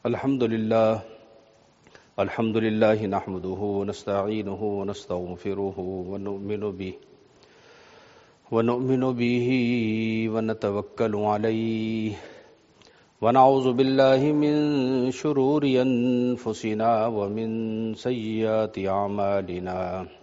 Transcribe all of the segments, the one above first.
الحمد لله نحمده ونستعينه ونستغفره ونؤمن به ونتوكل عليه ونعوذ بالله من شرور أنفسنا ومن سيئات أعمالنا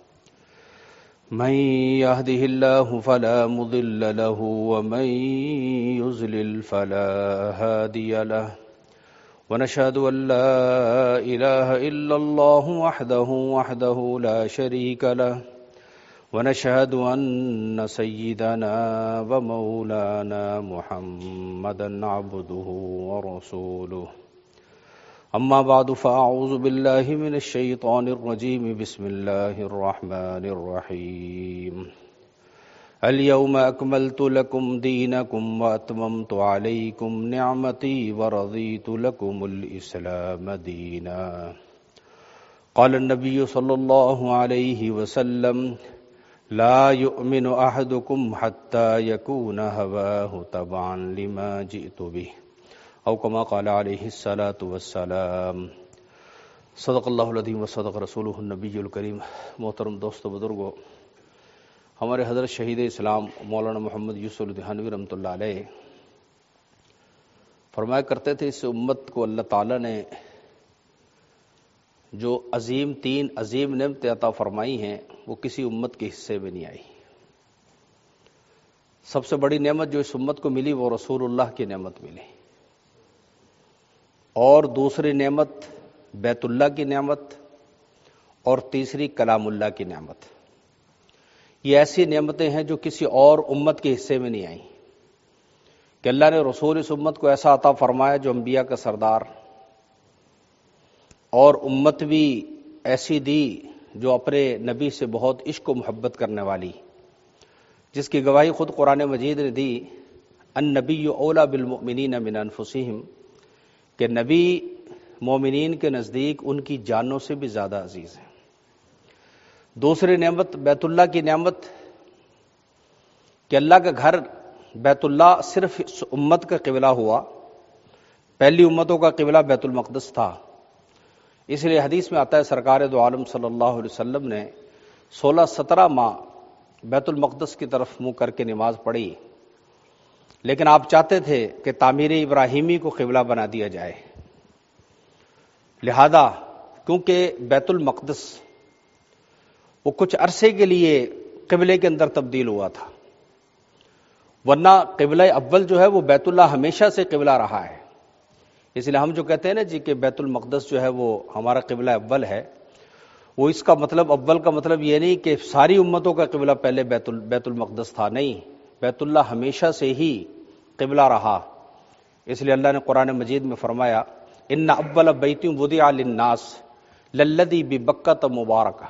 من يهده الله فلا مضل له ومن يضلل فلا هادي له ونشهد أن لا إله إلا الله وحده لا شريك له ونشهد أن سيدنا ومولانا محمدا عبده ورسوله أما بعد فأعوذ بالله من الشيطان الرجيم بسم الله الرحمن الرحيم اليوم أكملت لكم دينكم وأتممت عليكم نعمتي ورضيت لكم الإسلام دينا قال النبي صلى الله عليه وسلم لا يؤمن أحدكم حتى يكون هواه تبعا لما جئت به او كما قال عليه الصلاة والسلام صدق اللہ العظیم وصدق رسولہ النبی الکریم۔ محترم دوستو بزرگو، ہمارے حضرت شہید اسلام مولانا محمد یوسف الدہانوی رحمۃ اللہ علیہ فرمایا کرتے تھے، اس امت کو اللہ تعالیٰ نے جو تین عظیم نعمتیں عطا فرمائی ہیں وہ کسی امت کے حصے میں نہیں آئی۔ سب سے بڑی نعمت جو اس امت کو ملی وہ رسول اللہ کی نعمت ملی، اور دوسری نعمت بیت اللہ کی نعمت، اور تیسری کلام اللہ کی نعمت۔ یہ ایسی نعمتیں ہیں جو کسی اور امت کے حصے میں نہیں آئیں کہ اللہ نے رسول اس امت کو ایسا عطا فرمایا جو انبیاء کا سردار، اور امت بھی ایسی دی جو اپنے نبی سے بہت عشق و محبت کرنے والی، جس کی گواہی خود قرآن مجید نے دی، النبی اولیٰ بالمؤمنین من انفسہم، کہ نبی مومنین کے نزدیک ان کی جانوں سے بھی زیادہ عزیز ہیں۔ دوسری نعمت بیت اللہ کی نعمت، کہ اللہ کا گھر بیت اللہ صرف اس امت کا قبلہ ہوا، پہلی امتوں کا قبلہ بیت المقدس تھا۔ اس لیے حدیث میں آتا ہے سرکار دو عالم صلی اللہ علیہ وسلم نے 16-17 ماہ بیت المقدس کی طرف منہ کر کے نماز پڑھی، لیکن آپ چاہتے تھے کہ تعمیر ابراہیمی کو قبلہ بنا دیا جائے، لہذا کیونکہ بیت المقدس وہ کچھ عرصے کے لیے قبلے کے اندر تبدیل ہوا تھا، ورنہ قبلہ اول جو ہے وہ بیت اللہ ہمیشہ سے قبلہ رہا ہے۔ اس لیے ہم جو کہتے ہیں نا جی کہ بیت المقدس جو ہے وہ ہمارا قبلہ اول ہے، وہ اس کا مطلب اول کا مطلب یہ نہیں کہ ساری امتوں کا قبلہ پہلے بیت المقدس تھا، نہیں، بیت اللہ ہمیشہ سے ہی قبلہ رہا۔ اس لیے اللہ نے قرآن مجید میں فرمایا، ان اول بیت وضع للناس للذی ببکۃ مبارکہ،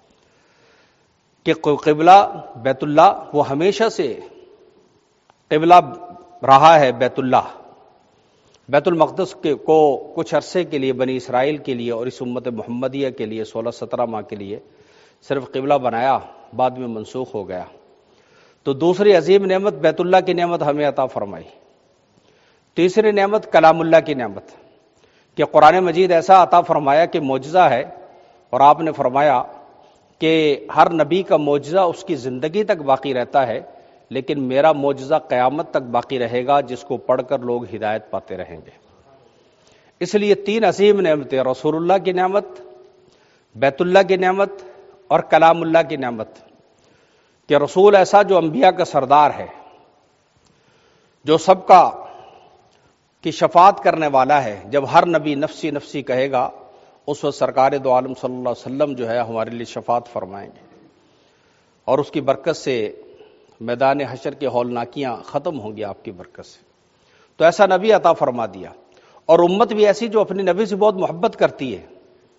کہ قبلہ بیت اللہ وہ ہمیشہ سے قبلہ رہا ہے۔ بیت المقدس کو کچھ عرصے کے لیے بنی اسرائیل کے لیے اور اس امت محمدیہ کے لیے 16-17 ماہ کے لیے صرف قبلہ بنایا، بعد میں منسوخ ہو گیا۔ تو دوسری عظیم نعمت بیت اللہ کی نعمت ہمیں عطا فرمائی۔ تیسری نعمت کلام اللہ کی نعمت، کہ قرآن مجید ایسا عطا فرمایا کہ معجزہ ہے، اور آپ نے فرمایا کہ ہر نبی کا معجزہ اس کی زندگی تک باقی رہتا ہے، لیکن میرا معجزہ قیامت تک باقی رہے گا، جس کو پڑھ کر لوگ ہدایت پاتے رہیں گے۔ اس لیے تین عظیم نعمتیں، رسول اللہ کی نعمت، بیت اللہ کی نعمت، اور کلام اللہ کی نعمت، کہ رسول ایسا جو انبیاء کا سردار ہے، جو سب کا کی شفاعت کرنے والا ہے۔ جب ہر نبی نفسی نفسی کہے گا، اس وقت سرکار دو عالم صلی اللہ علیہ وسلم جو ہے ہمارے لیے شفاعت فرمائیں گے، اور اس کی برکت سے میدان حشر کے ہولناکیاں ختم ہوں گی آپ کی برکت سے۔ تو ایسا نبی عطا فرما دیا، اور امت بھی ایسی جو اپنے نبی سے بہت محبت کرتی ہے۔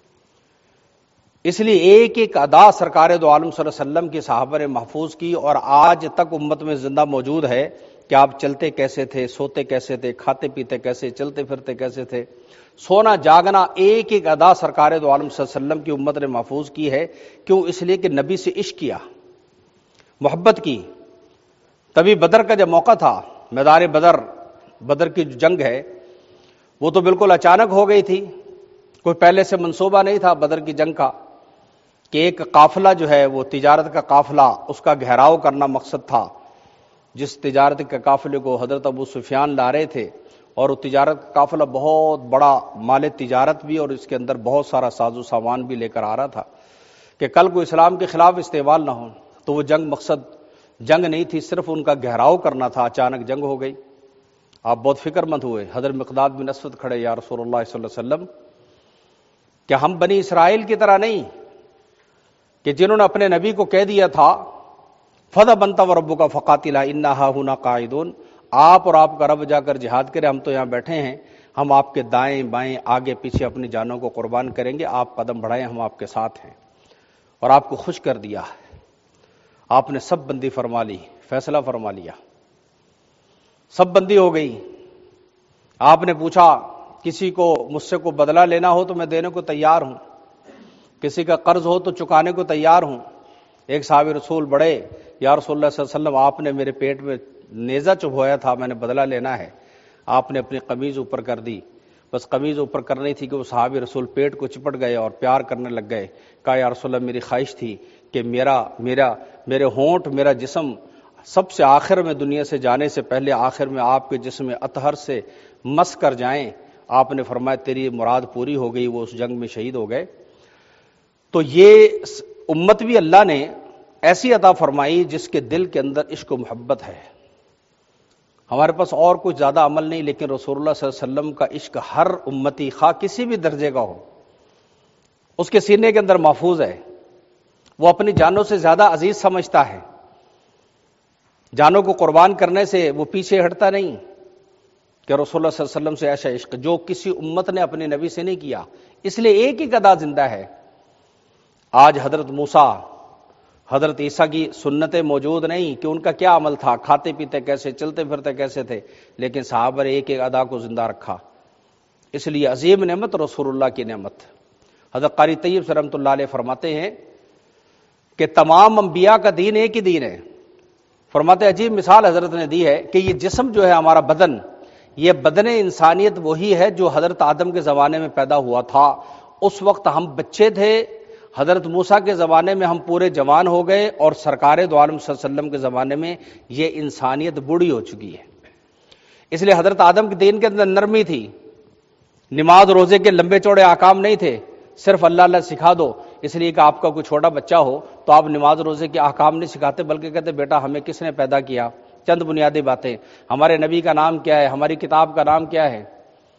اس لیے ایک ایک ادا سرکار دو عالم صلی اللہ علیہ وسلم کی صحابہ نے محفوظ کی، اور آج تک امت میں زندہ موجود ہے کہ آپ چلتے کیسے تھے، سوتے کیسے تھے، کھاتے پیتے کیسے، چلتے پھرتے کیسے تھے، سونا جاگنا ایک ایک ادا سرکار دو عالم صلی اللہ علیہ وسلم کی امت نے محفوظ کی ہے۔ کیوں؟ اس لیے کہ نبی سے عشق کیا، محبت کی۔ تبھی بدر کا جب موقع تھا، میدان بدر کی جو جنگ ہے، وہ تو بالکل اچانک ہو گئی تھی، کوئی پہلے سے منصوبہ نہیں تھا بدر کی جنگ کا کہ ایک قافلہ جو ہے وہ تجارت کا قافلہ، اس کا گھیراؤ کرنا مقصد تھا، جس تجارت کے قافلے کو حضرت ابو سفیان لا رہے تھے، اور وہ تجارت کا قافلہ بہت بڑا مال تجارت بھی اور اس کے اندر بہت سارا ساز و سامان بھی لے کر آ رہا تھا کہ کل کو اسلام کے خلاف استعمال نہ ہو۔ تو وہ جنگ مقصد جنگ نہیں تھی، صرف ان کا گھیراؤ کرنا تھا، اچانک جنگ ہو گئی۔ آپ بہت فکر مند ہوئے، حضرت مقداد بن اسود کھڑے، یا رسول اللہ صلی اللہ علیہ وسلم کہ ہم بنی اسرائیل کی طرح نہیں کہ جنہوں نے اپنے نبی کو کہہ دیا تھا فَذَهَبْ أَنْتَ وَرَبُّكَ فَقَاتِلَا إِنَّا هَاهُنَا قَاعِدُونَ، آپ اور آپ کا رب جا کر جہاد کرے، ہم تو یہاں بیٹھے ہیں، ہم آپ کے دائیں بائیں آگے پیچھے اپنی جانوں کو قربان کریں گے، آپ قدم بڑھائیں، ہم آپ کے ساتھ ہیں۔ اور آپ کو خوش کر دیا، آپ نے سب بندی فرما لی، فیصلہ فرما لیا، سب بندی ہو گئی۔ آپ نے پوچھا کسی کو مجھ سے کو بدلہ لینا ہو تو میں دینے کو تیار ہوں، کسی کا قرض ہو تو چکانے کو تیار ہوں۔ ایک صحابی رسول بڑے، یا رسول اللہ صلی اللہ علیہ وسلم آپ نے میرے پیٹ میں نیزہ چبھویا تھا، میں نے بدلہ لینا ہے۔ آپ نے اپنی قمیض اوپر کر دی، بس قمیض اوپر کرنی تھی کہ وہ صحابی رسول پیٹ کو چپٹ گئے اور پیار کرنے لگ گئے۔ کہا یا رسول اللہ میری خواہش تھی کہ میرے ہونٹ، میرا جسم سب سے آخر میں دنیا سے جانے سے پہلے آخر میں آپ کے جسم اطہر سے مس کر جائیں۔ آپ نے فرمایا تیری مراد پوری ہو گئی، وہ اس جنگ میں شہید ہو گئے۔ تو یہ امت بھی اللہ نے ایسی عطا فرمائی جس کے دل کے اندر عشق و محبت ہے۔ ہمارے پاس اور کچھ زیادہ عمل نہیں، لیکن رسول اللہ صلی اللہ علیہ وسلم کا عشق ہر امتی خواہ کسی بھی درجے کا ہو اس کے سینے کے اندر محفوظ ہے۔ وہ اپنی جانوں سے زیادہ عزیز سمجھتا ہے، جانوں کو قربان کرنے سے وہ پیچھے ہٹتا نہیں کہ رسول اللہ صلی اللہ علیہ وسلم سے ایسا عشق جو کسی امت نے اپنے نبی سے نہیں کیا۔ اس لیے ایک ہی گدا زندہ ہے۔ آج حضرت موسیٰ، حضرت عیسیٰ کی سنتیں موجود نہیں کہ ان کا کیا عمل تھا، کھاتے پیتے کیسے، چلتے پھرتے کیسے تھے، لیکن صحابہ نے ایک ایک ادا کو زندہ رکھا۔ اس لیے عظیم نعمت رسول اللہ کی نعمت۔ حضرت قاری طیب سے رحمۃ اللہ علیہ فرماتے ہیں کہ تمام انبیاء کا دین ایک ہی دین ہے۔ فرماتے عجیب مثال حضرت نے دی ہے کہ یہ جسم جو ہے ہمارا بدن، یہ بدن انسانیت وہی ہے جو حضرت آدم کے زمانے میں پیدا ہوا تھا۔ اس وقت ہم بچے تھے، حضرت موسیٰ کے زمانے میں ہم پورے جوان ہو گئے، اور سرکار دو عالم صلی اللہ علیہ وسلم کے زمانے میں یہ انسانیت بوڑھی ہو چکی ہے۔ اس لیے حضرت آدم کے دین کے اندر نرمی تھی، نماز روزے کے لمبے چوڑے احکام نہیں تھے، صرف اللہ اللہ سکھا دو۔ اس لیے کہ آپ کا کوئی چھوٹا بچہ ہو تو آپ نماز روزے کے احکام نہیں سکھاتے، بلکہ کہتے بیٹا ہمیں کس نے پیدا کیا، چند بنیادی باتیں، ہمارے نبی کا نام کیا ہے، ہماری کتاب کا نام کیا ہے،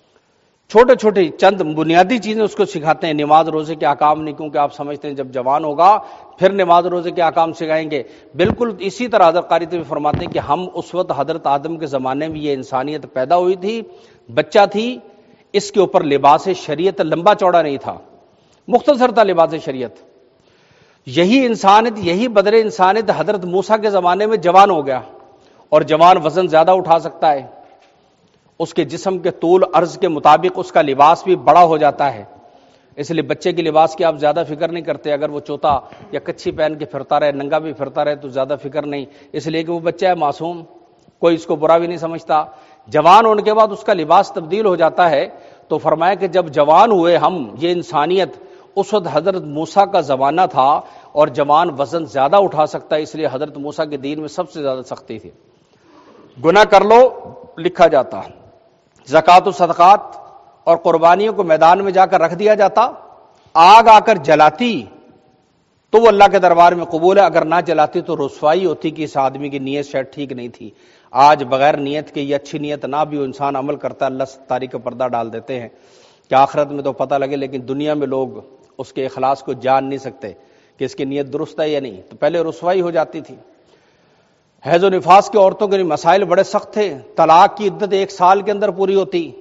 چھوٹے چھوٹی چند بنیادی چیزیں اس کو سکھاتے ہیں، نماز روزے کے احکام نہیں، کیونکہ آپ سمجھتے ہیں جب جوان ہوگا پھر نماز روزے کے احکام سکھائیں گے۔ بالکل اسی طرح حضرت قاری طیب فرماتے ہیں کہ ہم اس وقت حضرت آدم کے زمانے میں یہ انسانیت پیدا ہوئی تھی، بچہ تھی، اس کے اوپر لباس شریعت لمبا چوڑا نہیں تھا، مختصر تھا لباس شریعت۔ یہی انسانیت، یہی بدر انسانیت حضرت موسیٰ کے زمانے میں جوان ہو گیا، اور جوان وزن زیادہ اٹھا سکتا ہے، اس کے جسم کے طول عرض کے مطابق اس کا لباس بھی بڑا ہو جاتا ہے۔ اس لیے بچے کے لباس کی آپ زیادہ فکر نہیں کرتے، اگر وہ چوتا یا کچھی پہن کے پھرتا رہے، ننگا بھی پھرتا رہے تو زیادہ فکر نہیں، اس لیے کہ وہ بچہ ہے معصوم، کوئی اس کو برا بھی نہیں سمجھتا۔ جوان ہونے کے بعد اس کا لباس تبدیل ہو جاتا ہے۔ تو فرمایا کہ جب جوان ہوئے ہم، یہ انسانیت، اس وقت حضرت موسیٰ کا زمانہ تھا اور جوان وزن زیادہ اٹھا سکتا ہے، اس لیے حضرت موسیٰ کے دین میں سب سے زیادہ سختی تھی۔ گناہ کر لو لکھا جاتا، زکوٰۃ و صدقات اور قربانیوں کو میدان میں جا کر رکھ دیا جاتا، آگ آ کر جلاتی تو وہ اللہ کے دربار میں قبول ہے، اگر نہ جلاتی تو رسوائی ہوتی کہ اس آدمی کی نیت شاید ٹھیک نہیں تھی۔ آج بغیر نیت کے، یہ اچھی نیت نہ بھی ہو، انسان عمل کرتا ہے، اللہ ستاری کا پردہ ڈال دیتے ہیں کہ آخرت میں تو پتہ لگے، لیکن دنیا میں لوگ اس کے اخلاص کو جان نہیں سکتے کہ اس کی نیت درست ہے یا نہیں، تو پہلے رسوائی ہو جاتی تھی۔ حیض و نفاس کی عورتوں کے مسائل بڑے سخت تھے، طلاق کی عدت 1 سال کے اندر پوری ہوتی۔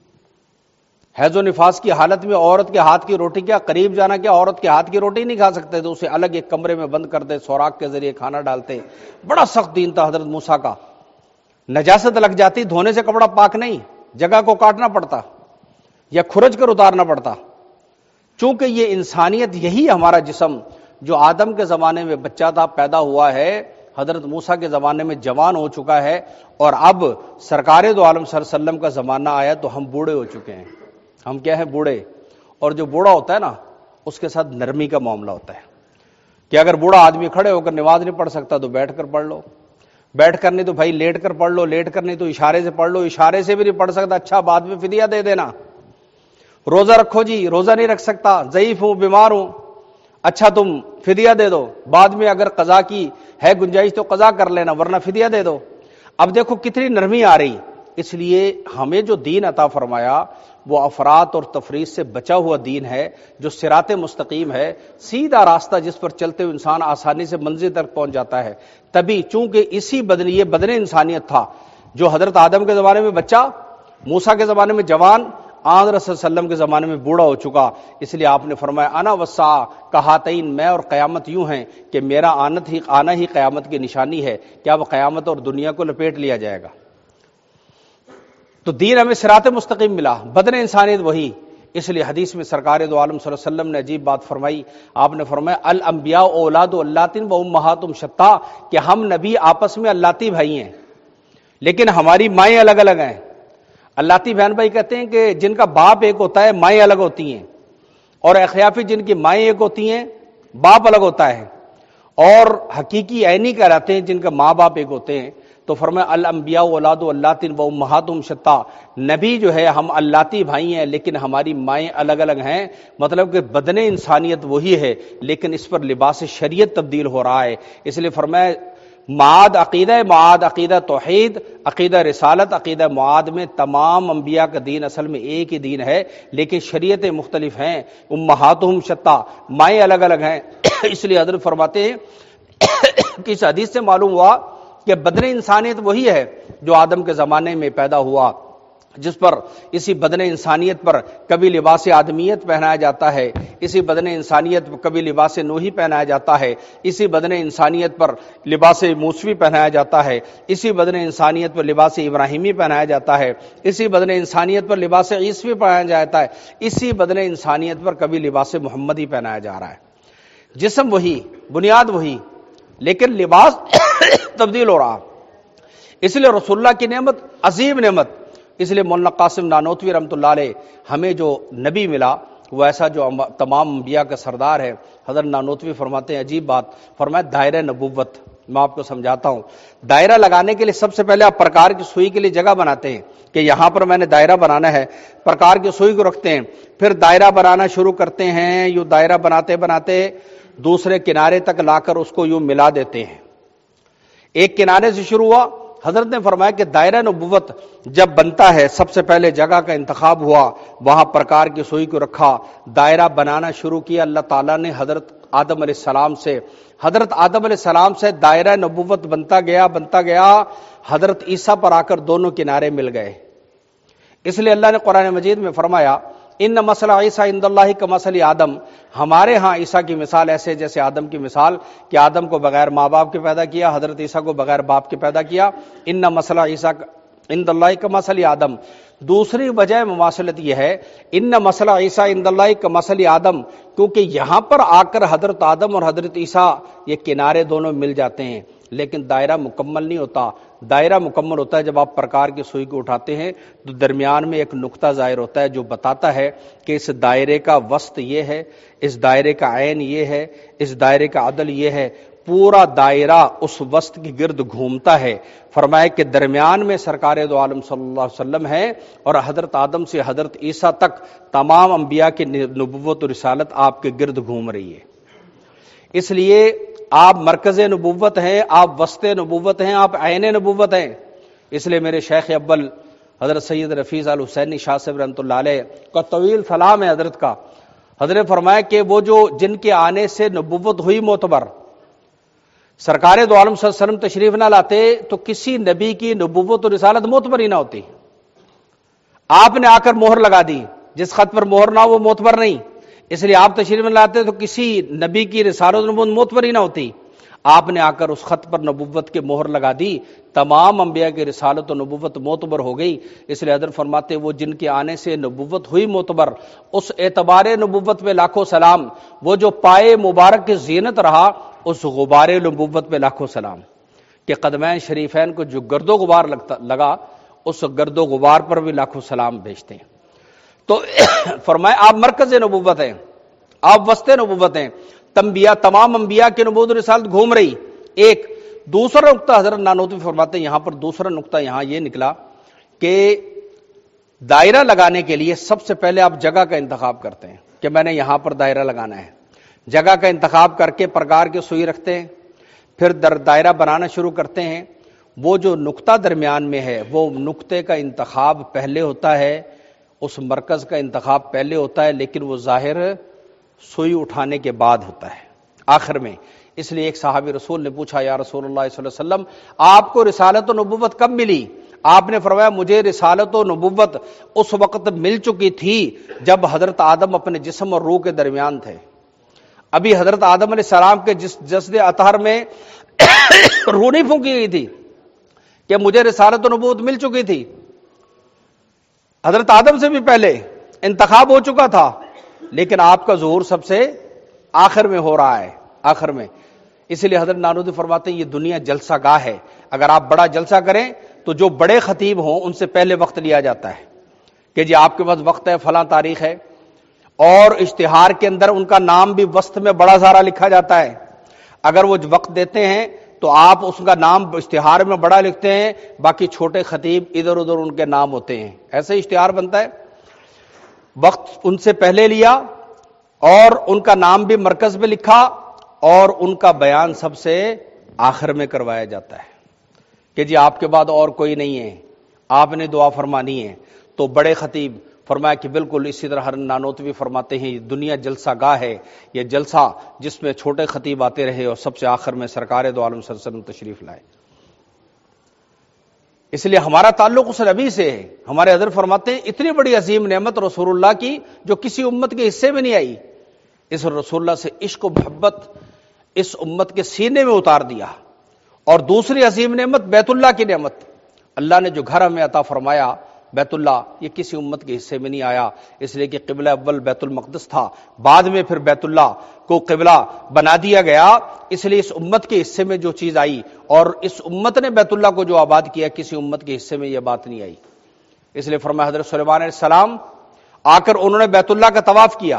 حیض و نفاس کی حالت میں عورت کے ہاتھ کی روٹی کیا، قریب جانا کیا، عورت کے ہاتھ کی روٹی نہیں کھا سکتے تو اسے الگ ایک کمرے میں بند کرتے، سوراخ کے ذریعے کھانا ڈالتے۔ بڑا سخت دین تھا حضرت موسیٰ کا۔ نجاست لگ جاتی، دھونے سے کپڑا پاک نہیں، جگہ کو کاٹنا پڑتا یا کھرچ کر اتارنا پڑتا۔ چونکہ یہ انسانیت، یہی ہمارا جسم جو آدم کے زمانے میں بچہ تھا، پیدا ہوا ہے، حضرت موسیٰ کے زمانے میں جوان ہو چکا ہے، اور اب سرکار دو عالم صلی اللہ علیہ وسلم کا زمانہ آیا تو ہم بوڑھے ہو چکے ہیں۔ ہم کیا ہیں؟ بوڑھے۔ اور جو بوڑھا ہوتا ہے نا، اس کے ساتھ نرمی کا معاملہ ہوتا ہے کہ اگر بوڑھا آدمی کھڑے ہو کر نماز نہیں پڑھ سکتا تو بیٹھ کر پڑھ لو، بیٹھ کر نہیں تو بھائی لیٹ کر پڑھ لو، لیٹ کر نہیں تو اشارے سے پڑھ لو، اشارے سے بھی نہیں پڑھ سکتا، اچھا بعد میں فدیہ دے دینا۔ روزہ رکھو جی، روزہ نہیں رکھ سکتا، ضعیف ہوں، بیمار ہوں، اچھا تم فدیہ دے دو، بعد میں اگر قضا کی ہے گنجائش تو قضا کر لینا، ورنہ فدیہ دے دو۔ اب دیکھو کتنی نرمی آ رہی۔ اس لیے ہمیں جو دین عطا فرمایا وہ افراط اور تفریط سے بچا ہوا دین ہے، جو صراط مستقیم ہے، سیدھا راستہ جس پر چلتے ہوئے انسان آسانی سے منزل تک پہنچ جاتا ہے۔ تبھی چونکہ یہ بدن انسانیت تھا جو حضرت آدم کے زمانے میں بچہ، موسیٰ کے زمانے میں جوان، آن رسول صلی اللہ علیہ وسلم کے زمانے میں بوڑھا ہو چکا، اس لیے آپ نے فرمایا انا والساعہ کہاتین، میں اور قیامت یوں ہیں کہ میرا آنا ہی قیامت کی نشانی ہے۔ کیا وہ قیامت اور دنیا کو لپیٹ لیا جائے گا؟ تو دین ہمیں صراط مستقیم ملا، بدن انسانیت وہی۔ اس لیے حدیث میں سرکار دو عالم صلی اللہ علیہ وسلم نے عجیب بات فرمائی۔ آپ نے فرمایا الانبیاء اولاد اللاتین و امہاتہم شتیٰ، کہ ہم نبی آپس میں اللاتی بھائی ہیں لیکن ہماری مائیں الگ الگ ہیں۔ اللاتی بہن بھائی کہتے ہیں کہ جن کا باپ ایک ہوتا ہے مائیں الگ ہوتی ہیں، اور اخیافی جن کی مائیں ایک ہوتی ہیں باپ الگ ہوتا ہے، اور حقیقی عینی کہلاتے ہیں جن کا ماں باپ ایک ہوتے ہیں۔ تو فرمایا الانبیاء اولاد اللاتین و امہاتہم شتیٰ، نبی جو ہے ہم اللاتی بھائی ہیں لیکن ہماری مائیں الگ الگ ہیں، مطلب کہ بدن انسانیت وہی ہے لیکن اس پر لباس شریعت تبدیل ہو رہا ہے۔ اس لیے فرمایا معاد عقیدہ توحید، عقیدہ رسالت، عقیدہ معاد میں تمام انبیاء کا دین اصل میں ایک ہی دین ہے لیکن شریعتیں مختلف ہیں، امہاتہم شتیٰ، مائیں الگ الگ ہیں۔ اس لیے حضرت فرماتے ہیں کہ اس حدیث سے معلوم ہوا کہ بدن انسانیت وہی ہے جو آدم کے زمانے میں پیدا ہوا، جس پر اسی بدن انسانیت پر کبھی لباس آدمیت پہنایا جاتا ہے، اسی بدن انسانیت پر کبھی لباس نوحی پہنایا جاتا ہے، اسی بدن انسانیت پر لباس موسوی پہنایا جاتا ہے، اسی بدن انسانیت پر لباس ابراہیمی پہنایا جاتا ہے، اسی بدن انسانیت پر لباس عیسوی پہنایا جاتا ہے، اسی بدن انسانیت پر کبھی لباس محمدی پہنایا جا رہا ہے۔ جسم وہی، بنیاد وہی، لیکن لباس تبدیل ہو رہا۔ اس لیے رسول اللہ کی نعمت عظیم نعمت، اس لیے مولانا قاسم نانوتوی رحمۃ اللہ علیہ ہمیں جو نبی ملا وہ ایسا جو تمام انبیاء کا سردار ہے۔ حضرت نانوتوی فرماتے ہیں عجیب بات، فرمایا دائرہ نبوت، میں آپ کو سمجھاتا ہوں۔ دائرہ لگانے کے لیے سب سے پہلے آپ پرکار کی سوئی کے لیے جگہ بناتے ہیں کہ یہاں پر میں نے دائرہ بنانا ہے، پرکار کی سوئی کو رکھتے ہیں، پھر دائرہ بنانا شروع کرتے ہیں، یوں دائرہ بناتے بناتے دوسرے کنارے تک لا کر اس کو یوں ملا دیتے ہیں۔ ایک کنارے سے شروع ہوا، حضرت نے فرمایا کہ دائرہ نبوت جب بنتا ہے سب سے پہلے جگہ کا انتخاب ہوا، وہاں پرکار کی سوئی کو رکھا، دائرہ بنانا شروع کیا۔ اللہ تعالیٰ نے حضرت آدم علیہ السلام سے دائرہ نبوت بنتا گیا، حضرت عیسیٰ پر آ کر دونوں کنارے مل گئے۔ اس لیے اللہ نے قرآن مجید میں فرمایا ان مثل عیسیٰ عند اللہ کمثل آدم، ہمارے ہاں عیسیٰ کی مثال ایسے جیسے آدم کی مثال، کہ آدم کو بغیر ماں باپ کے پیدا کیا، حضرت عیسیٰ کو بغیر باپ کے پیدا کیا۔ ان مثل عیسیٰ عند اللہ کمثل آدم۔ دوسری وجہ مماثلت یہ ہے ان مثل عیسیٰ عند اللہ کمثل آدم، کیونکہ یہاں پر آ کر حضرت آدم اور حضرت عیسیٰ یہ کنارے دونوں مل جاتے ہیں، لیکن دائرہ مکمل نہیں ہوتا۔ دائرہ مکمل ہوتا ہے جب آپ پرکار کی سوئی کو اٹھاتے ہیں تو درمیان میں ایک نقطہ ظاہر ہوتا ہے جو بتاتا ہے کہ اس دائرے کا وسط یہ ہے، اس دائرے کا عین یہ ہے، اس دائرے کا عدل یہ ہے۔ پورا دائرہ اس وسط کی گرد گھومتا ہے۔ فرمایا کہ درمیان میں سرکار دو عالم صلی اللہ علیہ وسلم ہے، اور حضرت آدم سے حضرت عیسیٰ تک تمام انبیاء کی نبوت و رسالت آپ کے گرد گھوم رہی ہے۔ اس لیے آپ مرکز نبوت ہیں، آپ وسط نبوت ہیں، آپ عین نبوت ہیں۔ اس لیے میرے شیخ اول حضرت سید رفیع الحسینی شاہ صاحب رحمۃ اللہ علیہ کا طویل سلام ہے حضرت کا۔ حضرت فرمایا کہ وہ جو جن کے آنے سے نبوت ہوئی معتبر، سرکار دو عالم صلی اللہ علیہ وسلم تشریف نہ لاتے تو کسی نبی کی نبوت و رسالت معتبر ہی نہ ہوتی۔ آپ نے آ کر مہر لگا دی، جس خط پر مہر نہ ہو وہ معتبر نہیں، اس لیے آپ تشریف نہ لاتے تو کسی نبی کی رسالت و نبوت معتبر ہی نہ ہوتی۔ آپ نے آ کر اس خط پر نبوت کے مہر لگا دی، تمام انبیاء کی رسالت و نبوت معتبر ہو گئی۔ اس لیے حضرت فرماتے وہ جن کے آنے سے نبوت ہوئی معتبر، اس اعتبار نبوت پہ لاکھوں سلام، وہ جو پائے مبارک کی زینت رہا اس غبار نبوت پہ لاکھوں سلام۔ کہ قدمین شریفین کو جو گرد و غبار لگا، اس گرد و غبار پر بھی لاکھوں سلام بھیجتے ہیں۔ تو فرمائے آپ مرکز نبوت ہیں، آپ وسط نبوت ہیں، تمام انبیاء کی نبوت و رسالت گھوم رہی۔ ایک دوسرا نقطہ حضرت نانوتوی فرماتے ہیں، یہاں پر دوسرا نقطہ یہاں یہ نکلا کہ دائرہ لگانے کے لیے سب سے پہلے آپ جگہ کا انتخاب کرتے ہیں کہ میں نے یہاں پر دائرہ لگانا ہے۔ جگہ کا انتخاب کر کے پرگار کی سوئی رکھتے ہیں، پھر دائرہ بنانا شروع کرتے ہیں۔ وہ جو نقطہ درمیان میں ہے، وہ نقطے کا انتخاب پہلے ہوتا ہے، اس مرکز کا انتخاب پہلے ہوتا ہے، لیکن وہ ظاہر سوئی اٹھانے کے بعد ہوتا ہے، آخر میں۔ اس لیے ایک صحابی رسول نے پوچھا، یا رسول اللہ صلی اللہ علیہ وسلم، آپ کو رسالت و نبوت کب ملی؟ آپ نے فرمایا، مجھے رسالت و نبوت اس وقت مل چکی تھی جب حضرت آدم اپنے جسم اور روح کے درمیان تھے۔ ابھی حضرت آدم علیہ السلام کے جسد اطہر میں روح نہیں پھونکی گئی تھی کہ مجھے رسالت و نبوت مل چکی تھی۔ حضرت آدم سے بھی پہلے انتخاب ہو چکا تھا، لیکن آپ کا ظہور سب سے آخر میں ہو رہا ہے، آخر میں۔ اس لیے حضرت نانوتوی فرماتے ہیں، یہ دنیا جلسہ گاہ ہے، اگر آپ بڑا جلسہ کریں تو جو بڑے خطیب ہوں ان سے پہلے وقت لیا جاتا ہے کہ جی آپ کے پاس وقت ہے، فلاں تاریخ ہے، اور اشتہار کے اندر ان کا نام بھی وسط میں بڑا سارا لکھا جاتا ہے۔ اگر وہ وقت دیتے ہیں تو آپ اس کا نام اشتہار میں بڑا لکھتے ہیں، باقی چھوٹے خطیب ادھر ادھر ان کے نام ہوتے ہیں، ایسے اشتہار بنتا ہے۔ وقت ان سے پہلے لیا اور ان کا نام بھی مرکز میں لکھا، اور ان کا بیان سب سے آخر میں کروایا جاتا ہے کہ جی آپ کے بعد اور کوئی نہیں ہے، آپ نے دعا فرمانی ہے۔ تو بڑے خطیب فرمایا کہ بالکل اسی طرح ہر نانوتوی فرماتے ہیں، یہ دنیا جلسہ گاہ ہے، یہ جلسہ جس میں چھوٹے خطیب آتے رہے اور سب سے آخر میں سرکار دو عالم صلی اللہ علیہ وسلم تشریف لائے۔ اس لیے ہمارا تعلق اس نبی سے ہے۔ ہمارے حضرت فرماتے ہیں، اتنی بڑی عظیم نعمت رسول اللہ کی جو کسی امت کے حصے میں نہیں آئی، اس رسول اللہ سے عشق و محبت اس امت کے سینے میں اتار دیا۔ اور دوسری عظیم نعمت بیت اللہ کی نعمت، اللہ نے جو گھر ہمیں عطا فرمایا بیت اللہ، یہ کسی امت کے حصے میں نہیں آیا، اس لیے کہ قبلہ اول بیت المقدس تھا، بعد میں پھر بیت اللہ کو قبلہ بنا دیا گیا۔ اس لیے اس امت کے حصے میں جو چیز آئی، اور اس امت نے بیت اللہ کو جو آباد کیا، کسی امت کے حصے میں یہ بات نہیں آئی۔ اس لیے فرمایا حضرت سلیمان علیہ السلام آ کر انہوں نے بیت اللہ کا طواف کیا،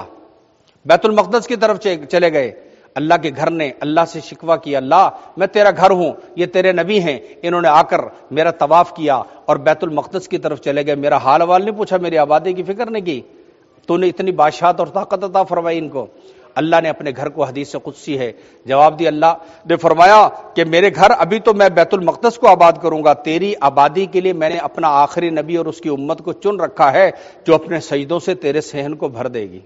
بیت المقدس کی طرف چلے گئے۔ اللہ کے گھر نے اللہ سے شکوہ کیا، اللہ میں تیرا گھر ہوں، یہ تیرے نبی ہیں، انہوں نے آ کر میرا طواف کیا اور بیت المقدس کی طرف چلے گئے، میرا حال حوال نہیں پوچھا، میری آبادی کی فکر نہیں کی، تو نے اتنی بادشاہت اور طاقت عطا فرمائی ان کو۔ اللہ نے اپنے گھر کو، حدیث قدسی ہے، جواب دی، اللہ نے فرمایا کہ میرے گھر ابھی تو میں بیت المقدس کو آباد کروں گا، تیری آبادی کے لیے میں نے اپنا آخری نبی اور اس کی امت کو چن رکھا ہے جو اپنے سجدوں سے تیرے صحن کو بھر دے گی۔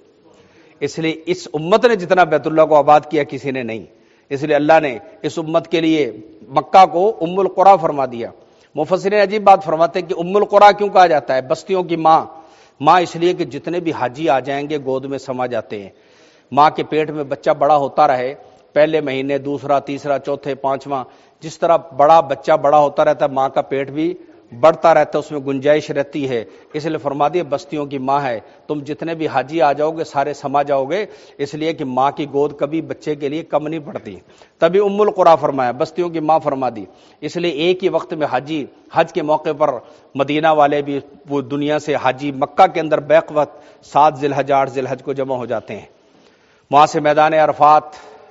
اس لیے اس امت نے جتنا بیت اللہ کو آباد کیا کسی نے نہیں، اس لیے اللہ نے اس امت کے لیے مکہ کو ام القریٰ فرما دیا۔ مفسرین عجیب بات فرماتے ہیں کہ ام القریٰ کیوں کہا جاتا ہے؟ بستیوں کی ماں، ماں اس لیے کہ جتنے بھی حاجی آ جائیں گے گود میں سما جاتے ہیں۔ ماں کے پیٹ میں بچہ بڑا ہوتا رہے، پہلے مہینے، دوسرا، تیسرا، چوتھے، پانچواں، جس طرح بڑا بچہ بڑا ہوتا رہتا ہے، ماں کا پیٹ بھی بڑھتا رہتا ہے، اس میں گنجائش رہتی ہے۔ اس لیے فرما دیا بستیوں کی ماں ہے، تم جتنے بھی حاجی آ جاؤ گے سارے سما جاؤ گے، اس لیے کہ ماں کی گود کبھی بچے کے لیے کم نہیں پڑتی، تبھی ام القریٰ فرمایا، بستیوں کی ماں فرما دی۔ اس لیے ایک ہی وقت میں حاجی، حج کے موقع پر مدینہ والے بھی وہ دنیا سے حاجی مکہ کے اندر بیک وقت 7 ذی الحج 8 ذی الحج کو جمع ہو جاتے ہیں۔ وہاں سے میدان عرفات،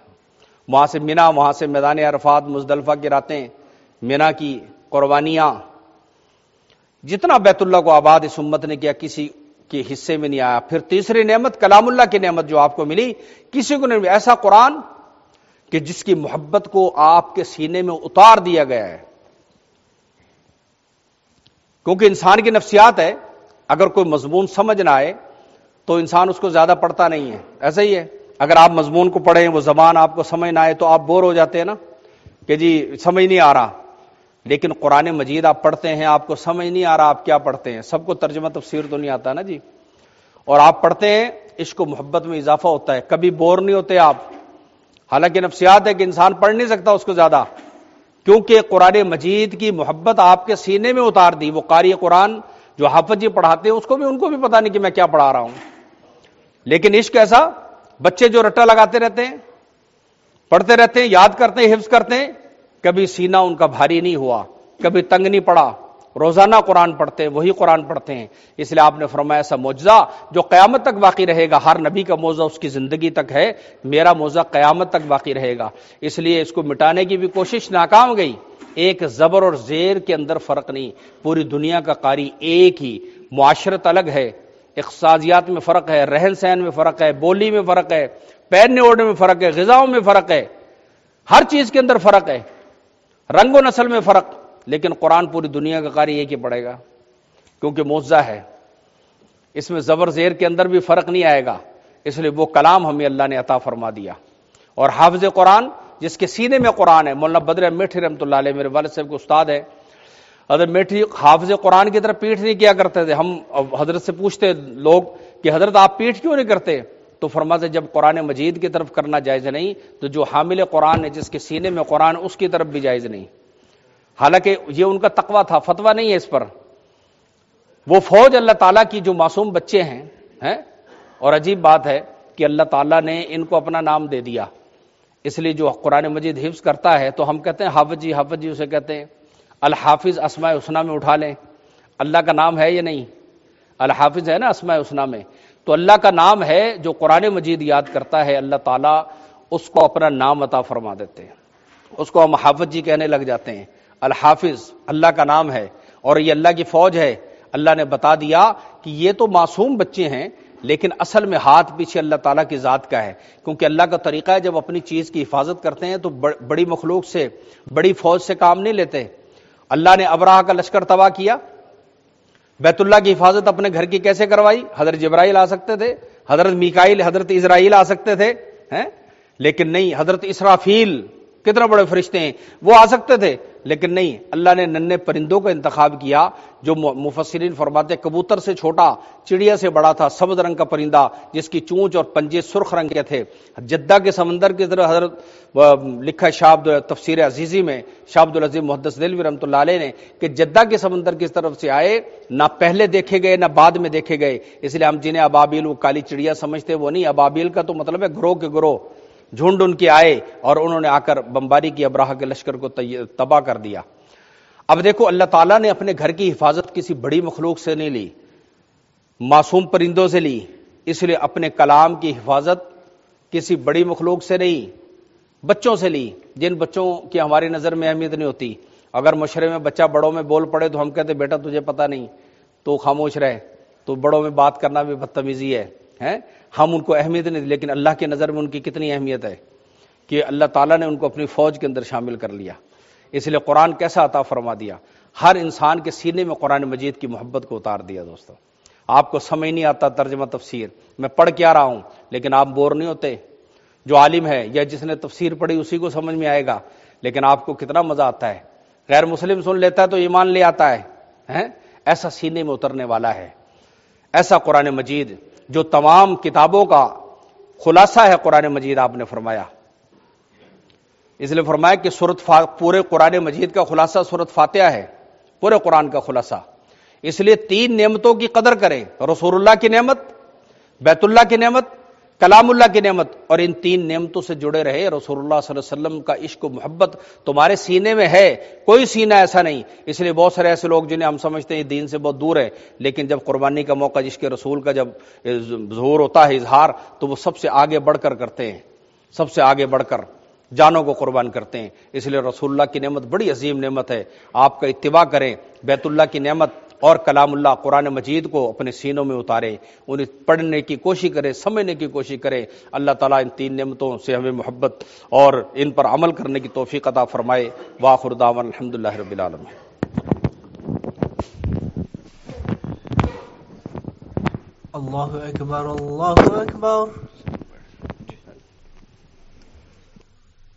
وہاں سے مینا، وہاں سے میدان عرفات، مزدلفہ کی راتیں، مینا کی قربانیاں، جتنا بیت اللہ کو آباد اس امت نے کیا کسی کے حصے میں نہیں آیا۔ پھر تیسری نعمت کلام اللہ کی نعمت جو آپ کو ملی، کسی کو نہیں، ایسا قرآن کہ جس کی محبت کو آپ کے سینے میں اتار دیا گیا ہے۔ کیونکہ انسان کی نفسیات ہے، اگر کوئی مضمون سمجھ نہ آئے تو انسان اس کو زیادہ پڑھتا نہیں ہے، ایسا ہی ہے۔ اگر آپ مضمون کو پڑھیں، وہ زبان آپ کو سمجھ نہ آئے تو آپ بور ہو جاتے ہیں نا، کہ جی سمجھ نہیں آ رہا۔ لیکن قرآن مجید آپ پڑھتے ہیں، آپ کو سمجھ نہیں آ رہا آپ کیا پڑھتے ہیں، سب کو ترجمہ تفسیر تو نہیں آتا نا جی، اور آپ پڑھتے ہیں، عشق و محبت میں اضافہ ہوتا ہے، کبھی بور نہیں ہوتے آپ۔ حالانکہ نفسیات ہے کہ انسان پڑھ نہیں سکتا اس کو زیادہ، کیونکہ قرآن مجید کی محبت آپ کے سینے میں اتار دی۔ وہ قاری قرآن جو حافظ جی پڑھاتے ہیں، اس کو بھی، ان کو بھی پتا نہیں کہ میں کیا پڑھا رہا ہوں، لیکن عشق ایسا، بچے جو رٹا لگاتے رہتے ہیں، پڑھتے رہتے ہیں، یاد کرتے ہیں، حفظ کرتے ہیں، کبھی سینہ ان کا بھاری نہیں ہوا، کبھی تنگ نہیں پڑا، روزانہ قرآن پڑھتے ہیں، وہی قرآن پڑھتے ہیں. اس لیے آپ نے فرمایا ایسا معجزہ جو قیامت تک باقی رہے گا. ہر نبی کا معجزہ اس کی زندگی تک ہے، میرا معجزہ قیامت تک باقی رہے گا. اس لیے اس کو مٹانے کی بھی کوشش ناکام گئی. ایک زبر اور زیر کے اندر فرق نہیں، پوری دنیا کا قاری ایک ہی. معاشرت الگ ہے، اقتصادیات میں فرق ہے، رہن سہن میں فرق ہے، بولی میں فرق ہے، پہننے اوڑھنے میں فرق ہے، غذاؤں میں فرق ہے، ہر چیز کے اندر فرق ہے، رنگ و نسل میں فرق. لیکن قرآن پوری دنیا کا قاری ایک ہی پڑھے گا کیونکہ معجزہ ہے. اس میں زبر زیر کے اندر بھی فرق نہیں آئے گا. اس لیے وہ کلام ہمیں اللہ نے عطا فرما دیا. اور حافظ قرآن جس کے سینے میں قرآن ہے، مولانا بدر میٹھی رحمۃ اللہ علیہ میرے والد صاحب کے استاد ہے. حضرت میٹھی حافظ قرآن کی طرف پیٹھ نہیں کیا کرتے تھے. ہم حضرت سے پوچھتے لوگ کہ حضرت آپ پیٹھ کیوں نہیں کرتے؟ تو فرماتے جب قرآن مجید کی طرف کرنا جائز نہیں تو جو حامل قرآن ہے جس کے سینے میں قرآن اس کی طرف بھی جائز نہیں. حالانکہ یہ ان کا تقویٰ تھا، فتویٰ نہیں ہے اس پر. وہ فوج اللہ تعالیٰ کی جو معصوم بچے ہیں اور عجیب بات ہے کہ اللہ تعالیٰ نے ان کو اپنا نام دے دیا. اس لیے جو قرآن مجید حفظ کرتا ہے تو ہم کہتے ہیں حافظ جی اسے کہتے ہیں. الحافظ اسماء الحسنی میں اٹھا لیں، اللہ کا نام ہے یا نہیں؟ الحافظ ہے نا اسماء الحسنی میں. تو اللہ کا نام ہے. جو قرآن مجید یاد کرتا ہے اللہ تعالیٰ اس کو اپنا نام عطا فرما دیتے ہیں. اس کو ہم حافظ جی کہنے لگ جاتے ہیں. الحافظ اللہ کا نام ہے اور یہ اللہ کی فوج ہے. اللہ نے بتا دیا کہ یہ تو معصوم بچے ہیں لیکن اصل میں ہاتھ پیچھے اللہ تعالیٰ کی ذات کا ہے. کیونکہ اللہ کا طریقہ ہے جب اپنی چیز کی حفاظت کرتے ہیں تو بڑی مخلوق سے، بڑی فوج سے کام نہیں لیتے. اللہ نے ابراہ کا لشکر تباہ کیا، بیت اللہ کی حفاظت اپنے گھر کی کیسے کروائی؟ حضرت جبرائیل آ سکتے تھے، حضرت میکائیل، حضرت اسرائیل آ سکتے تھے لیکن نہیں. حضرت اسرافیل کتنا بڑے فرشتے ہیں، وہ آ سکتے تھے لیکن نہیں. اللہ نے ننھے پرندوں کا انتخاب کیا جو مفسرین فرماتے کبوتر سے چھوٹا، چڑیا سے بڑا تھا، سبز رنگ کا پرندہ جس کی چونچ اور پنجے سرخ رنگ کے تھے. جدہ کے سمندر کی طرف حضرت لکھا تفسیر عزیزی میں شاہ عبد العزیز محدث دہلوی رحمۃ اللہ علیہ نے کہ جدہ کے سمندر کی طرف سے آئے، نہ پہلے دیکھے گئے نہ بعد میں دیکھے گئے. اس لیے ہم جنہیں ابابیل وہ کالی چڑیا سمجھتے وہ نہیں. ابابیل کا تو مطلب ہے گروہ کے گروہ، جھنڈ ان کے آئے اور انہوں نے آ کر بمباری کی، ابراہ کے لشکر کو تباہ کر دیا. اب دیکھو اللہ تعالیٰ نے اپنے گھر کی حفاظت کسی بڑی مخلوق سے نہیں لی، معصوم پرندوں سے لی. اس لیے اپنے کلام کی حفاظت کسی بڑی مخلوق سے نہیں، بچوں سے لی. جن بچوں کی ہماری نظر میں اہمیت نہیں ہوتی. اگر مشورے میں بچہ بڑوں میں بول پڑے تو ہم کہتے بیٹا تجھے پتہ نہیں، تو خاموش رہے، تو بڑوں میں بات کرنا بھی بدتمیزی ہے. ہم ان کو اہمیت نہیں دی، لیکن اللہ کی نظر میں ان کی کتنی اہمیت ہے کہ اللہ تعالیٰ نے ان کو اپنی فوج کے اندر شامل کر لیا. اس لیے قرآن کیسا عطا فرما دیا، ہر انسان کے سینے میں قرآن مجید کی محبت کو اتار دیا. دوستو آپ کو سمجھ نہیں آتا ترجمہ تفسیر، میں پڑھ کے آ رہا ہوں لیکن آپ بور نہیں ہوتے. جو عالم ہے یا جس نے تفسیر پڑھی اسی کو سمجھ میں آئے گا، لیکن آپ کو کتنا مزہ آتا ہے. غیر مسلم سن لیتا ہے تو ایمان لے آتا ہے. ایسا سینے میں اترنے والا ہے، ایسا قرآن مجید جو تمام کتابوں کا خلاصہ ہے. قرآن مجید آپ نے فرمایا، اس لیے فرمایا کہ پورے قرآن مجید کا خلاصہ سورۃ فاتحہ ہے، پورے قرآن کا خلاصہ. اس لیے 3 نعمتوں کی قدر کریں، رسول اللہ کی نعمت، بیت اللہ کی نعمت، کلام اللہ کی نعمت. اور ان 3 نعمتوں سے جڑے رہے. رسول اللہ صلی اللہ علیہ وسلم کا عشق و محبت تمہارے سینے میں ہے، کوئی سینہ ایسا نہیں. اس لیے بہت سارے ایسے لوگ جنہیں ہم سمجھتے ہیں دین سے بہت دور ہے، لیکن جب قربانی کا موقع عشق رسول کا جب ظہور ہوتا ہے، اظہار، تو وہ سب سے آگے بڑھ کر کرتے ہیں، سب سے آگے بڑھ کر جانوں کو قربان کرتے ہیں. اس لیے رسول اللہ کی نعمت بڑی عظیم نعمت ہے، آپ کا اتباع کریں. بیت اللہ کی نعمت اور کلام اللہ قرآن مجید کو اپنے سینوں میں اتاریں، انہیں پڑھنے کی کوشش کریں، سمجھنے کی کوشش کریں. اللہ تعالیٰ ان 3 نعمتوں سے ہمیں محبت اور ان پر عمل کرنے کی توفیق عطا فرمائے. وآخر دعوانا الحمدللہ رب العالمین. اللہ اکبر اللہ اکبر.